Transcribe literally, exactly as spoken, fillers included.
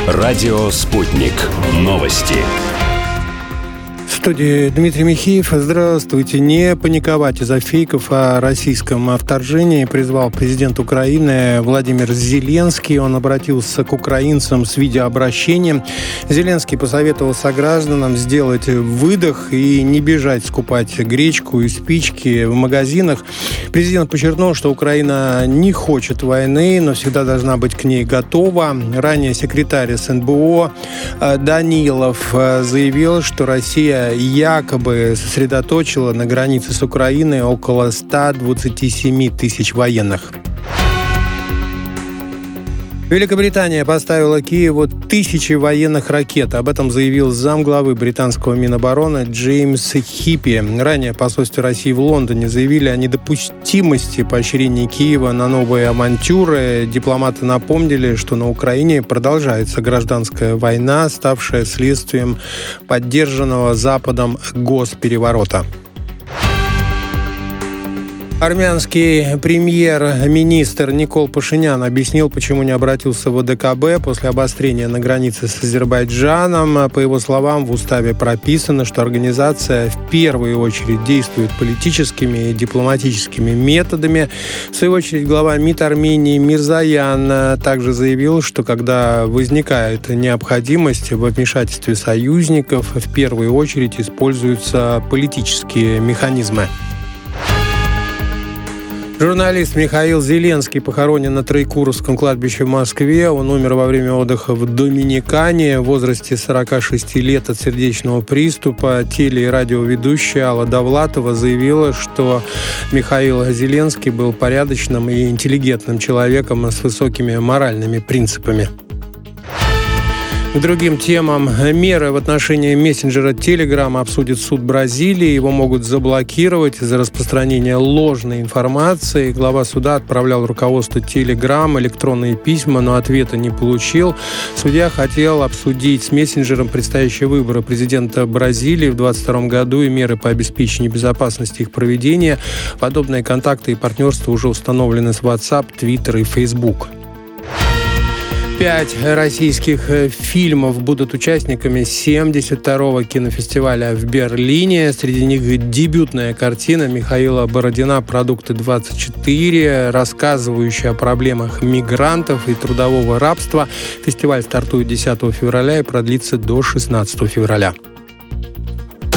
Радио «Спутник». Новости. В студии Дмитрий Михеев. Здравствуйте. Не паниковать из-за фейков о российском вторжении призвал президент Украины Владимир Зеленский. Он обратился к украинцам с видеообращением. Зеленский посоветовал согражданам сделать выдох и не бежать скупать гречку и спички в магазинах. Президент подчеркнул, что Украина не хочет войны, но всегда должна быть к ней готова. Ранее секретарь эс эн бэ о Данилов заявил, что Россия якобы сосредоточила на границе с Украиной около ста двадцати семи тысяч военных. Великобритания поставила Киеву тысячи военных ракет. Об этом заявил замглавы британского Минобороны Джеймс Хиппи. Ранее в посольстве России в Лондоне заявили о недопустимости поощрения Киева на новые авантюры. Дипломаты напомнили, что на Украине продолжается гражданская война, ставшая следствием поддержанного Западом госпереворота. Армянский премьер-министр Никол Пашинян объяснил, почему не обратился в о дэ ка бэ после обострения на границе с Азербайджаном. По его словам, в уставе прописано, что организация в первую очередь действует политическими и дипломатическими методами. В свою очередь, глава МИД Армении Мирзоян также заявил, что когда возникает необходимость во вмешательстве союзников, в первую очередь используются политические механизмы. Журналист Михаил Зеленский похоронен на Троекуровском кладбище в Москве. Он умер во время отдыха в Доминикане в возрасте сорока шести лет от сердечного приступа. Теле- и радиоведущая Алла Довлатова заявила, что Михаил Зеленский был порядочным и интеллигентным человеком с высокими моральными принципами. К другим темам. Меры в отношении мессенджера Telegram обсудит суд Бразилии. Его могут заблокировать за распространение ложной информации. Глава суда отправлял руководству Telegram электронные письма, но ответа не получил. Судья хотел обсудить с мессенджером предстоящие выборы президента Бразилии в двадцать втором году и меры по обеспечению безопасности их проведения. Подобные контакты и партнерства уже установлены с WhatsApp, Twitter и Facebook. Пять российских фильмов будут участниками семьдесят второго кинофестиваля в Берлине. Среди них дебютная картина Михаила Бородина «Продукты двадцать четыре», рассказывающая о проблемах мигрантов и трудового рабства. Фестиваль стартует десятого февраля и продлится до шестнадцатого февраля.